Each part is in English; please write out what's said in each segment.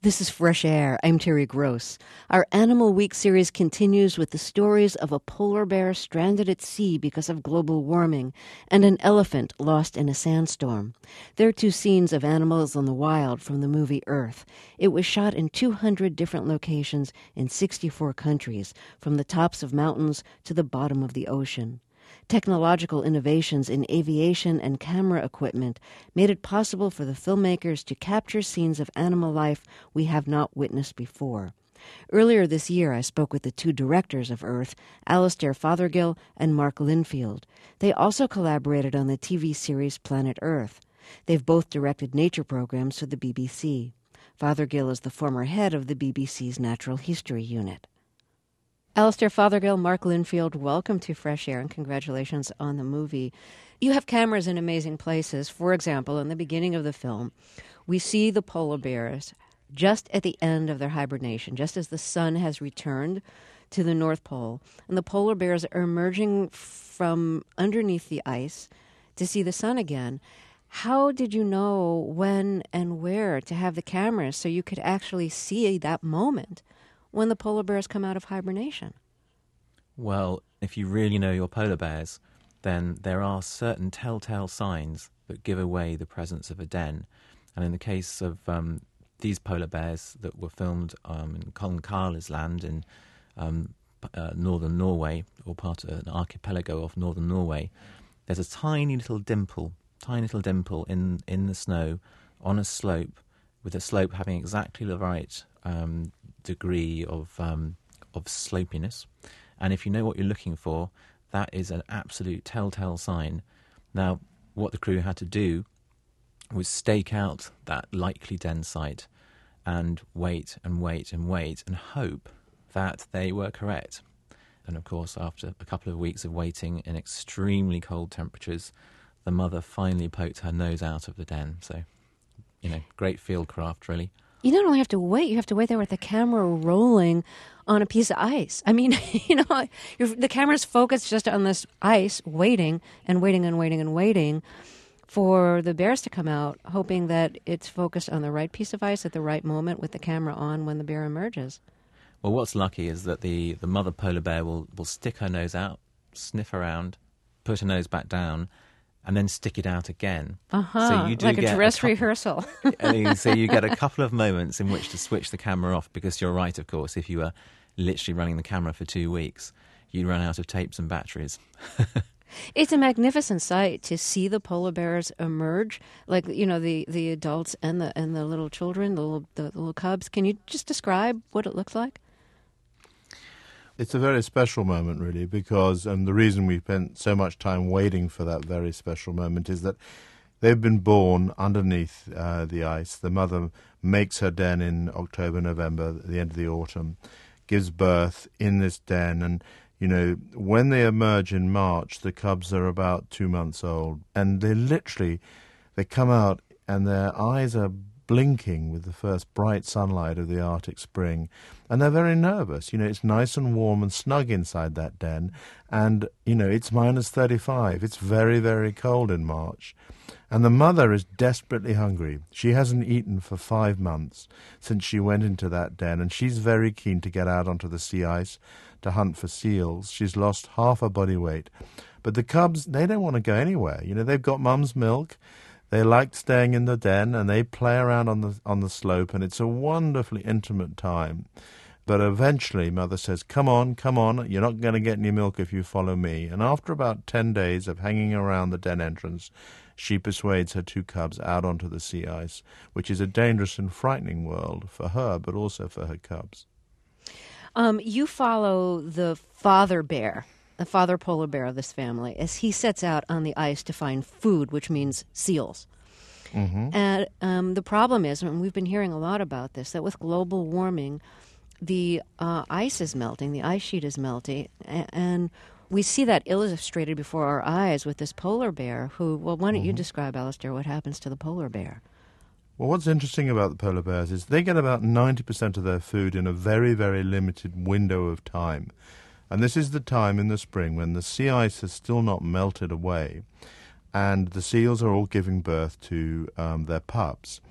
This is Fresh Air. I'm Terry Gross. Our Animal Week series continues with the stories of a polar bear stranded at sea because of global warming and an elephant lost in a sandstorm. They're two scenes of animals in the wild from the movie Earth. It was shot in 200 different locations in 64 countries, from the tops of mountains to the bottom of the ocean. Technological innovations in aviation and camera equipment made it possible for the filmmakers to capture scenes of animal life we have not witnessed before. Earlier this year, I spoke with the two directors of Earth, Alastair Fothergill and Mark Linfield. They also collaborated on the TV series Planet Earth. They've both directed nature programs for the BBC. Fothergill is the former head of the BBC's Natural History Unit. Alastair Fothergill, Mark Linfield, welcome to Fresh Air and congratulations on the movie. You have cameras in amazing places. For example, in the beginning of the film, we see the polar bears just at the end of their hibernation, just as the sun has returned to the North Pole. And the polar bears are emerging from underneath the ice to see the sun again. How did you know when and where to have the cameras so you could actually see that moment when the polar bears come out of hibernation? Well, if you really know your polar bears, then there are certain telltale signs that give away the presence of a den. And in the case of these polar bears that were filmed in Kollenkarles in northern Norway, or part of an archipelago of northern Norway, there's a tiny little dimple in the snow on a slope, with the slope having exactly the right degree of slopiness. And if you know what you're looking for, that is an absolute telltale sign. Now, what the crew had to do was stake out that likely den site and wait and wait and wait and hope that they were correct. And of course, after a couple of weeks of waiting in extremely cold temperatures, the mother finally poked her nose out of the den. So, great field craft, really. You not only have to wait, you have to wait there with the camera rolling on a piece of ice. I mean, the camera's focused just on this ice, waiting and waiting and waiting and waiting for the bears to come out, hoping that it's focused on the right piece of ice at the right moment with the camera on when the bear emerges. Well, what's lucky is that the mother polar bear will stick her nose out, sniff around, put her nose back down, and then stick it out again. So you do like a get dress rehearsal. So you get a couple of moments in which to switch the camera off, because you're right, of course, if you were literally running the camera for 2 weeks, you'd run out of tapes and batteries. It's a magnificent sight to see the polar bears emerge, like, the adults and the little children, the little cubs. Can you just describe what it looks like? It's a very special moment, really, because, and the reason we spent so much time waiting for that very special moment is that they've been born underneath the ice. The mother makes her den in October, November, at the end of the autumn, gives birth in this den, and when they emerge in March, the cubs are about 2 months old, and they come out and their eyes are blinking with the first bright sunlight of the Arctic spring, and they're very nervous. It's nice and warm and snug inside that den, and it's minus 35. It's very, very cold in March, and the mother is desperately hungry. She hasn't eaten for 5 months since she went into that den, and she's very keen to get out onto the sea ice to hunt for seals. She's lost half her body weight, but the cubs, they don't want to go anywhere. They've got mum's milk. They like staying in the den, and they play around on the slope, and it's a wonderfully intimate time. But eventually, Mother says, come on, you're not going to get any milk if you follow me. And after about 10 days of hanging around the den entrance, she persuades her 2 cubs out onto the sea ice, which is a dangerous and frightening world for her, but also for her cubs. You follow the father bear, the father polar bear of this family, as he sets out on the ice to find food, which means seals. Mm-hmm. And the problem is, and we've been hearing a lot about this, that with global warming, the ice is melting, the ice sheet is melting, and we see that illustrated before our eyes with this polar bear who, well, why don't you describe, Alastair, what happens to the polar bear? Well, what's interesting about the polar bears is they get about 90% of their food in a very, very limited window of time. And this is the time in the spring when the sea ice has still not melted away, and the seals are all giving birth to their pups.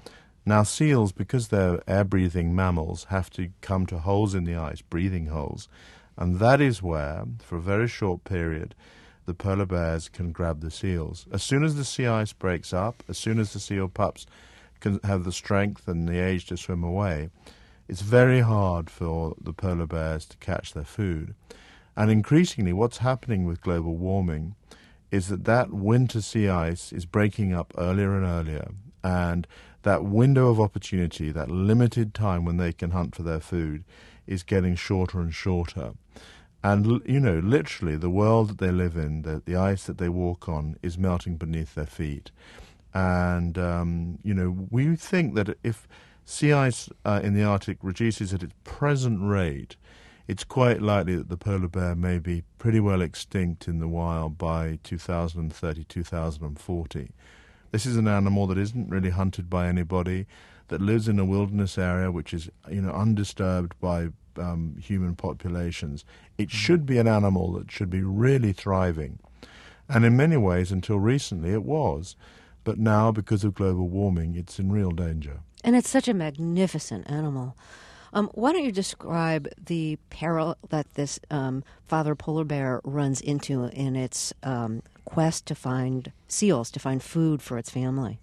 Now seals, because they're air-breathing mammals, have to come to holes in the ice, breathing holes, and that is where, for a very short period, the polar bears can grab the seals. As soon as the sea ice breaks up, as soon as the seal pups can have the strength and the age to swim away, it's very hard for the polar bears to catch their food. And increasingly, what's happening with global warming is that winter sea ice is breaking up earlier and earlier, and that window of opportunity, that limited time when they can hunt for their food, is getting shorter and shorter. And, literally, the world that they live in, the ice that they walk on, is melting beneath their feet. And, we think that if sea ice in the Arctic reduces at its present rate, it's quite likely that the polar bear may be pretty well extinct in the wild by 2030, 2040. This is an animal that isn't really hunted by anybody, that lives in a wilderness area which is, undisturbed by human populations. It should be an animal that should be really thriving. And in many ways, until recently, it was. But now, because of global warming, it's in real danger. And it's such a magnificent animal. Why don't you describe the peril that this father polar bear runs into in its quest to find seals, to find food for its family?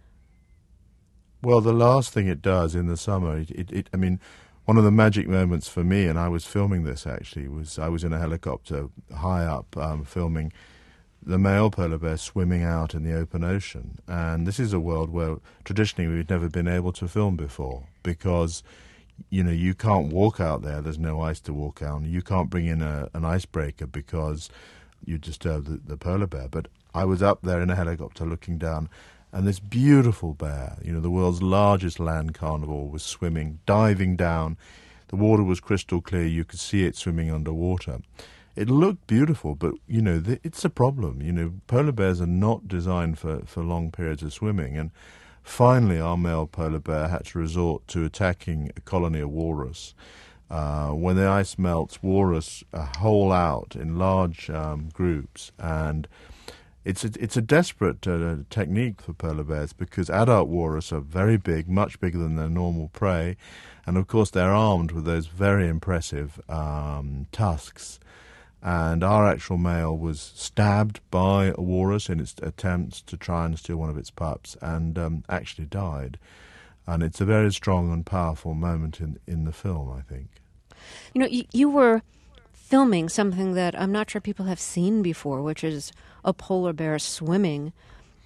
Well, the last thing it does in the summer, one of the magic moments for me, and I was filming this actually, was I was in a helicopter high up filming the male polar bear swimming out in the open ocean. And this is a world where traditionally we've never been able to film before because, you can't walk out there. There's no ice to walk out. You can't bring in an icebreaker because you disturb the polar bear. But I was up there in a helicopter looking down, and this beautiful bear, the world's largest land carnivore, was swimming, diving down. The water was crystal clear. You could see it swimming underwater. It looked beautiful, but, it's a problem. Polar bears are not designed for long periods of swimming. And finally, our male polar bear had to resort to attacking a colony of walrus. When the ice melts, walrus hole out in large groups, and it's a desperate technique for polar bears because adult walrus are very big, much bigger than their normal prey, and of course they're armed with those very impressive tusks. And our actual male was stabbed by a walrus in its attempts to try and steal one of its pups, and actually died. And it's a very strong and powerful moment in the film, I think. You were filming something that I'm not sure people have seen before, which is a polar bear swimming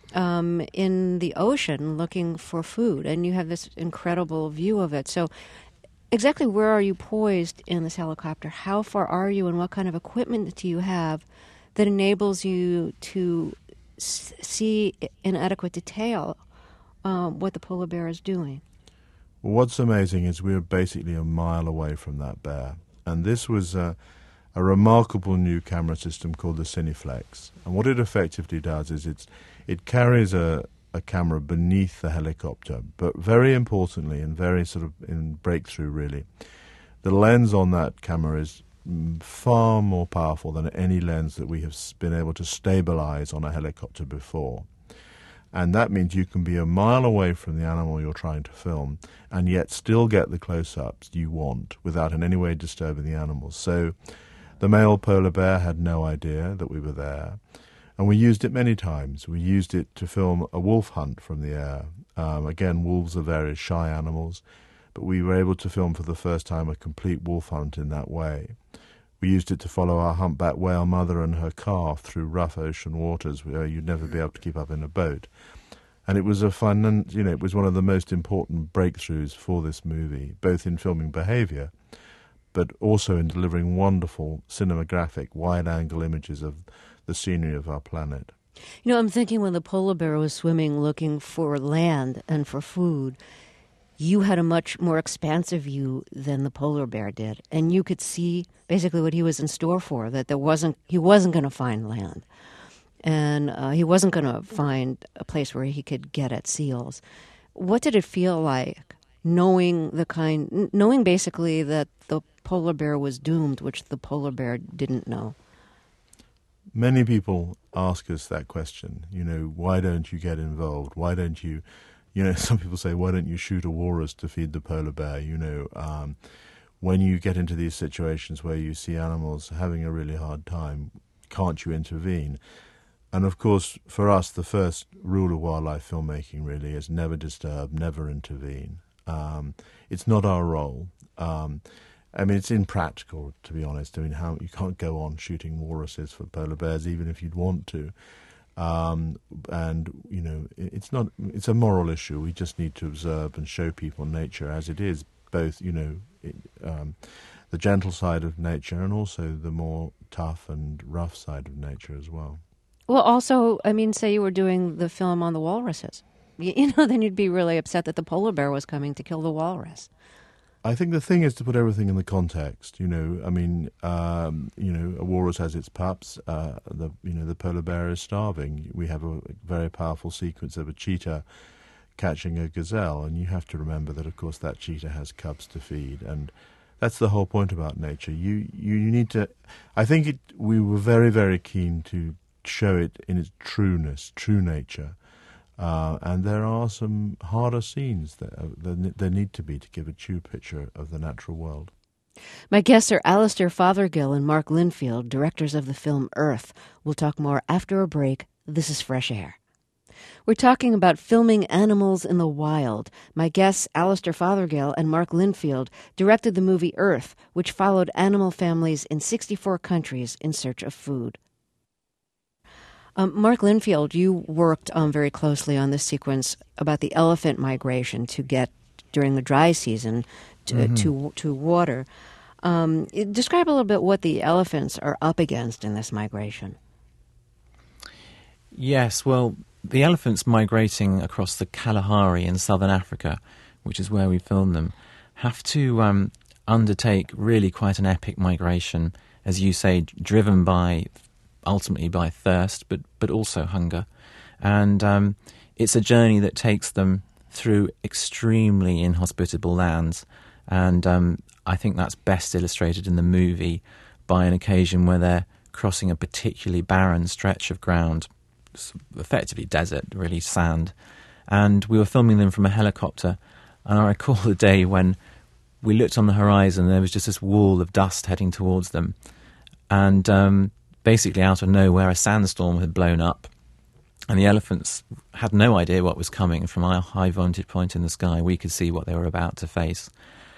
in the ocean looking for food. And you have this incredible view of it. So exactly where are you poised in this helicopter? How far are you, and what kind of equipment do you have that enables you to see in adequate detail what the polar bear is doing? Well, what's amazing is we're basically a mile away from that bear. And this was a remarkable new camera system called the Cineflex. And what it effectively does is it carries a camera beneath the helicopter, but very importantly and very sort of in breakthrough really, the lens on that camera is far more powerful than any lens that we have been able to stabilize on a helicopter before. And that means you can be a mile away from the animal you're trying to film and yet still get the close-ups you want without in any way disturbing the animals. So the male polar bear had no idea that we were there. And we used it many times. We used it to film a wolf hunt from the air. Again, wolves are very shy animals, but we were able to film for the first time a complete wolf hunt in that way. We used it to follow our humpback whale mother and her calf through rough ocean waters where you'd never be able to keep up in a boat. And it was it was one of the most important breakthroughs for this movie, both in filming behavior, but also in delivering wonderful cinematographic wide-angle images of the scenery of our planet. I'm thinking when the polar bear was swimming looking for land and for food, you had a much more expansive view than the polar bear did. And you could see basically what he was in store for, that he wasn't going to find land. And he wasn't going to find a place where he could get at seals. What did it feel like knowing basically that the polar bear was doomed, which the polar bear didn't know? Many people ask us that question, why don't you get involved? Why don't you some people say, why don't you shoot a walrus to feed the polar bear? When you get into these situations where you see animals having a really hard time, can't you intervene? And of course, for us, the first rule of wildlife filmmaking really is never disturb, never intervene. It's not our role. It's impractical, to be honest. How you can't go on shooting walruses for polar bears, even if you'd want to. It's a moral issue. We just need to observe and show people nature as it is, both, the gentle side of nature and also the more tough and rough side of nature as well. Well, also, say you were doing the film on the walruses. Then you'd be really upset that the polar bear was coming to kill the walrus. I think the thing is to put everything in the context. A walrus has its pups. The polar bear is starving. We have a very powerful sequence of a cheetah catching a gazelle, and you have to remember that, of course, that cheetah has cubs to feed, and that's the whole point about nature. You need to. I think we were very, very keen to show it in its true nature. And there are some harder scenes that there need to be to give a true picture of the natural world. My guests are Alistair Fothergill and Mark Linfield, directors of the film Earth. We'll talk more after a break. This is Fresh Air. We're talking about filming animals in the wild. My guests, Alistair Fothergill and Mark Linfield, directed the movie Earth, which followed animal families in 64 countries in search of food. Mark Linfield, you worked very closely on this sequence about the elephant migration to get, during the dry season, to water. Describe a little bit what the elephants are up against in this migration. Yes, well, the elephants migrating across the Kalahari in southern Africa, which is where we filmed them, have to undertake really quite an epic migration, as you say, driven ultimately by thirst, but also hunger. And it's a journey that takes them through extremely inhospitable lands. And I think that's best illustrated in the movie by an occasion where they're crossing a particularly barren stretch of ground, effectively desert, really sand. And we were filming them from a helicopter. And I recall the day when we looked on the horizon, there was just this wall of dust heading towards them. And basically out of nowhere, a sandstorm had blown up, and the elephants had no idea what was coming. From our high vantage point in the sky, we could see what they were about to face.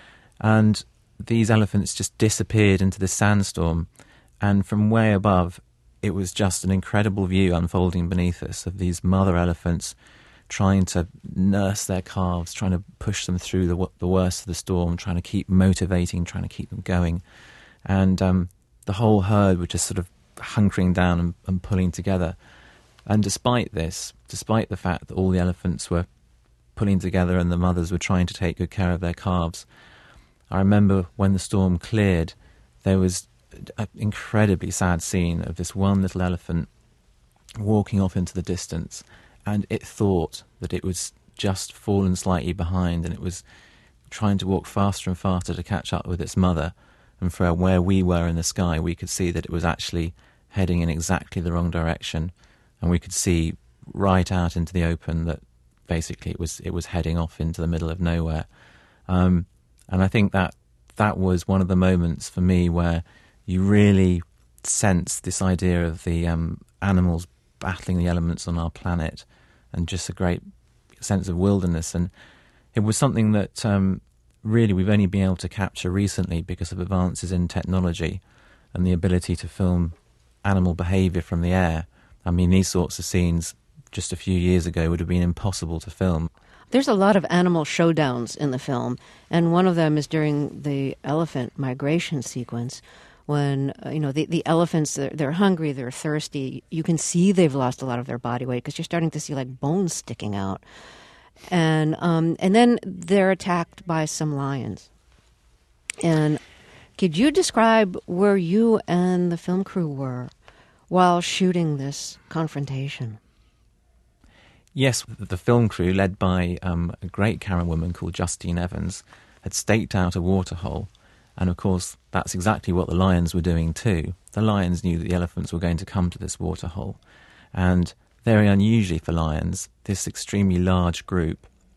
And these elephants just disappeared into the sandstorm, and from way above, it was just an incredible view unfolding beneath us of these mother elephants trying to nurse their calves, trying to push them through the worst of the storm, trying to keep motivating, trying to keep them going. And the whole herd were just sort of hunkering down and pulling together. And despite this, despite the fact that all the elephants were pulling together and the mothers were trying to take good care of their calves, I remember when the storm cleared, there was an incredibly sad scene of this one little elephant walking off into the distance, and it thought that it was just fallen slightly behind, and it was trying to walk faster and faster to catch up with its mother. And from where we were in the sky, we could see that it was actually heading in exactly the wrong direction, and we could see right out into the open that basically it was heading off into the middle of nowhere. And I think that was one of the moments for me where you really sense this idea of the animals battling the elements on our planet, and just a great sense of wilderness. And it was something that really we've only been able to capture recently because of advances in technology and the ability to film animal behaviour from the air. I mean, these sorts of scenes just a few years ago would have been impossible to film. There's a lot of animal showdowns in the film, and one of them is during the elephant migration sequence when, the elephants, they're hungry, they're thirsty. You can see they've lost a lot of their body weight because you're starting to see, like, bones sticking out. And then they're attacked by some lions. And could you describe where you and the film crew were while shooting this confrontation? Yes, the film crew, led by a great camera woman called Justine Evans, had staked out a waterhole. And of course, that's exactly what the lions were doing too. The lions knew that the elephants were going to come to this waterhole. And very unusually for lions, this extremely large group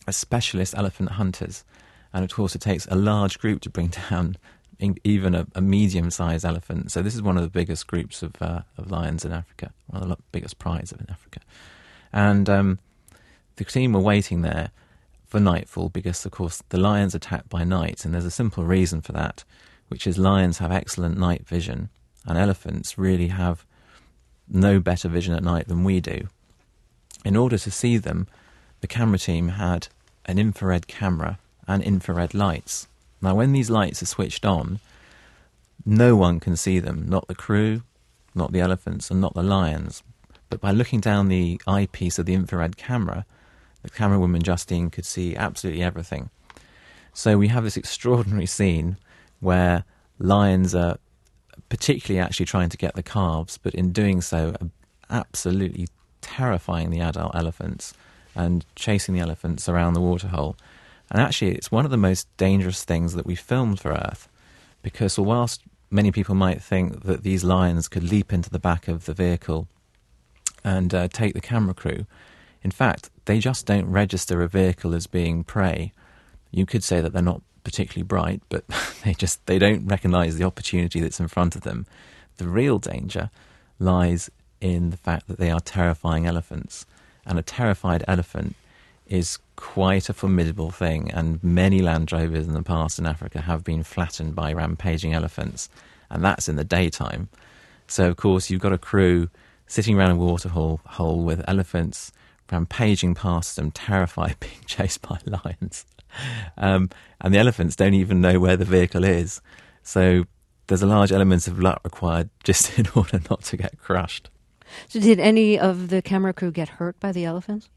specialist elephant hunters. And of course, it takes a large group to bring down even a medium-sized elephant. So this is one of the biggest groups of lions in Africa, one of the biggest prides in Africa. And the team were waiting there for nightfall because, of course, the lions attack by night, and there's a simple reason for that, which is lions have excellent night vision, and elephants really have no better vision at night than we do. In order to see them, the camera team had an infrared camera and infrared lights. Now, when these lights are switched on, no one can see them, not the crew, not the elephants, and not the lions. But by looking down the eyepiece of the infrared camera, the camerawoman Justine could see absolutely everything. So we have this extraordinary scene where lions are particularly actually trying to get the calves, but in doing so, absolutely terrifying the adult elephants and chasing the elephants around the waterhole. And actually, it's one of the most dangerous things that we filmed for Earth, because whilst many people might think that these lions could leap into the back of the vehicle and take the camera crew, in fact, they just don't register a vehicle as being prey. You could say that they're not particularly bright, but they don't recognise the opportunity that's in front of them. The real danger lies in the fact that they are terrifying elephants, and a terrified elephant is quite a formidable thing, and many Land Rovers in the past in Africa have been flattened by rampaging elephants, and that's in the daytime. So, of course, you've got a crew sitting around a waterhole with elephants rampaging past them, terrified, being chased by lions. And the elephants don't even know where the vehicle is. So there's a large element of luck required just in order not to get crushed. So did any of the camera crew get hurt by the elephants?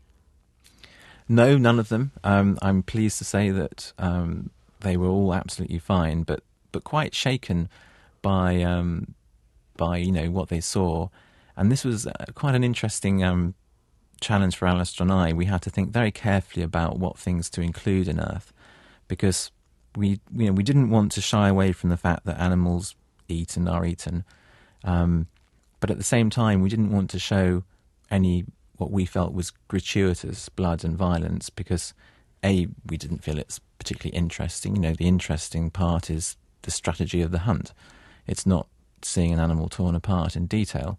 No, none of them. I'm pleased to say that they were all absolutely fine, but quite shaken by what they saw. And this was quite an interesting challenge for Alistair and I. We had to think very carefully about what things to include in Earth, because we didn't want to shy away from the fact that animals eat and are eaten, but at the same time we didn't want to show any what we felt was gratuitous blood and violence, because we didn't feel it's particularly interesting. The interesting part is the strategy of the hunt. It's not seeing an animal torn apart in detail.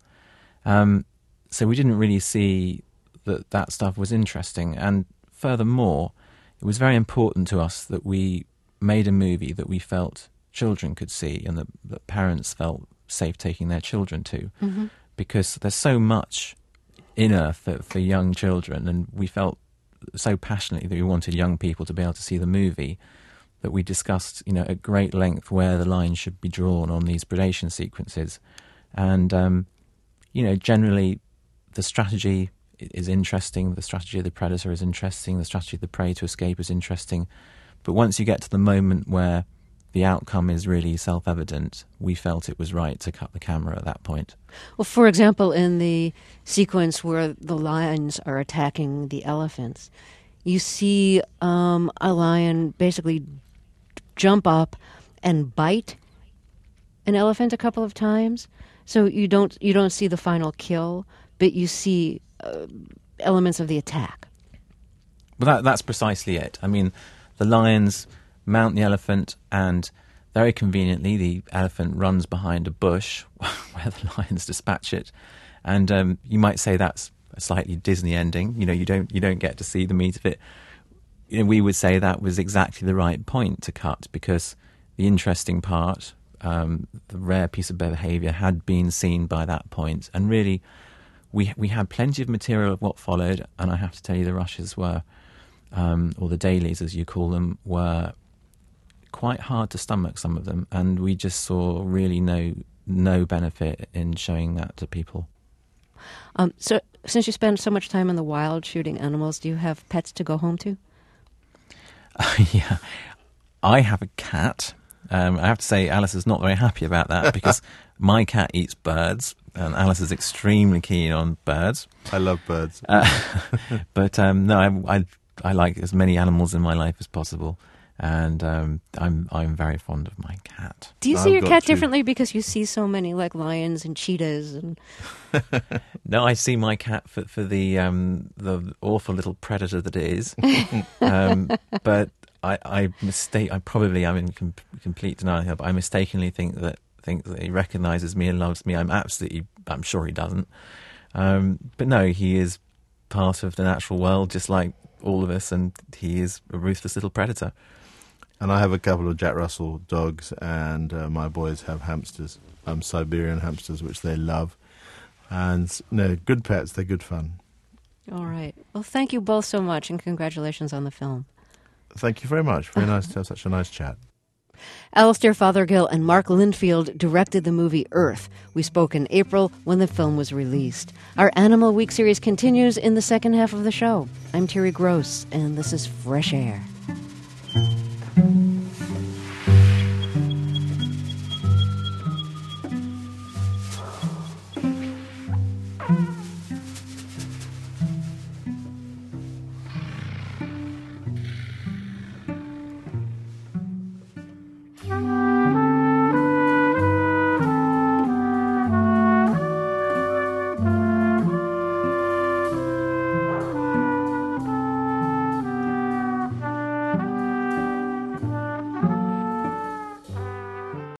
So we didn't really see that stuff was interesting. And furthermore, it was very important to us that we made a movie that we felt children could see and that parents felt safe taking their children to. Mm-hmm. Because there's so much in Earth for young children, and we felt so passionately that we wanted young people to be able to see the movie that we discussed, at great length where the line should be drawn on these predation sequences. And, generally the strategy is interesting, the strategy of the predator is interesting, the strategy of the prey to escape is interesting. But once you get to the moment where the outcome is really self-evident, we felt it was right to cut the camera at that point. Well, for example, in the sequence where the lions are attacking the elephants, you see a lion basically jump up and bite an elephant a couple of times. So you don't see the final kill, but you see elements of the attack. Well, that's precisely it. I mean, the lions mount the elephant, and very conveniently the elephant runs behind a bush where the lions dispatch it. And you might say that's a slightly Disney ending. You don't get to see the meat of it. We would say that was exactly the right point to cut, because the interesting part, the rare piece of behaviour, had been seen by that point. And really, we had plenty of material of what followed, and I have to tell you, the rushes were, or the dailies as you call them, were quite hard to stomach, some of them, and we just saw really no benefit in showing that to people. So since you spend so much time in the wild shooting animals, do you have pets to go home to? Yeah, I have a cat. I have to say Alice is not very happy about that, because my cat eats birds, and Alice is extremely keen on birds. I love birds. But no, I like as many animals in my life as possible. And I'm very fond of my cat. Do you see I've your got cat to. differently because you see so many like lions and cheetahs and No, I see my cat for the awful little predator that it is. But I probably am in complete denial here, but I mistakenly think that he recognises me and loves me. I'm sure he doesn't. But no, he is part of the natural world, just like all of us, and he is a ruthless little predator. And I have a couple of Jack Russell dogs, and my boys have hamsters, Siberian hamsters, which they love. And no, good pets, they're good fun. All right. Well, thank you both so much, and congratulations on the film. Thank you very much. Very nice to have such a nice chat. Alistair Fothergill and Mark Linfield directed the movie Earth. We spoke in April when the film was released. Our Animal Week series continues in the second half of the show. I'm Terry Gross, and this is Fresh Air.